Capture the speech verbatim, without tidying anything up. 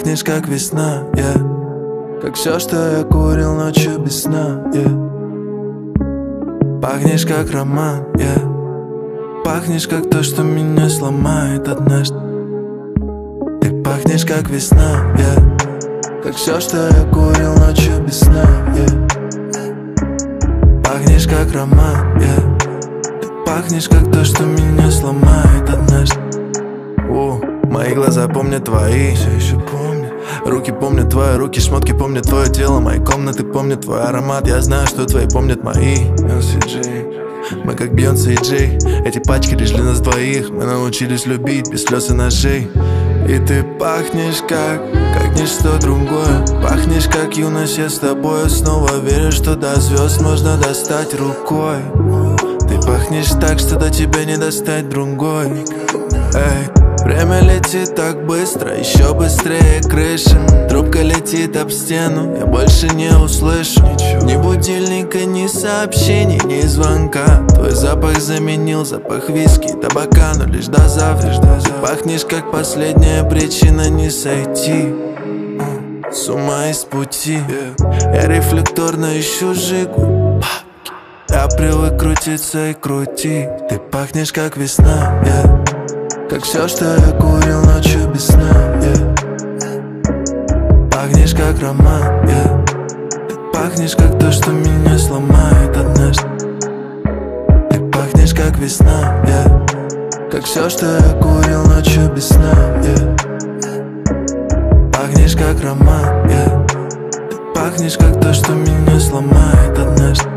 пахнешь как весна, yeah. Как все, что я курил ночью без сна, yeah. Пахнешь как роман, yeah. Пахнешь как то, что меня сломает однажды. Ты пахнешь как весна, yeah. Как все, что я курил ночью без сна, yeah. Пахнешь как роман, yeah. Ты пахнешь как то, что меня сломает однажды. О, мои глаза помнят твои, все еще помнят. Руки помнят твои руки, шмотки помнят твое тело. Мои комнаты помнят твой аромат. Я знаю, что твои помнят мои. эл си джей. Мы как Бейонсе и Джей. Эти пачки лишь для нас двоих. Мы научились любить без слез и ножей. И ты пахнешь как, как ничто другое. Пахнешь как юность, я с тобой. Снова верю, что до звезд можно достать рукой. Ты пахнешь так, что до тебя не достать другой. Эй, время летит так быстро, еще быстрее крыша. Трубка летит об стену, я больше не услышу ни будильника, ни сообщений, ни звонка. Твой запах заменил запах виски и табака, но лишь до завтра. Ты пахнешь как последняя причина не сойти с ума из пути. Я рефлекторно ищу жигу. Я привык крутиться и крутить. Ты пахнешь как весна, yeah. Как все, что я курил ночью без сна, yeah. Пахнешь как роман, yeah. Ты пахнешь как то, что меня сломает однажды. Ты пахнешь как весна, yeah. Как все, что я курил ночью без сна, yeah. Пахнешь как роман, yeah. Ты пахнешь как то, что меня сломает однажды.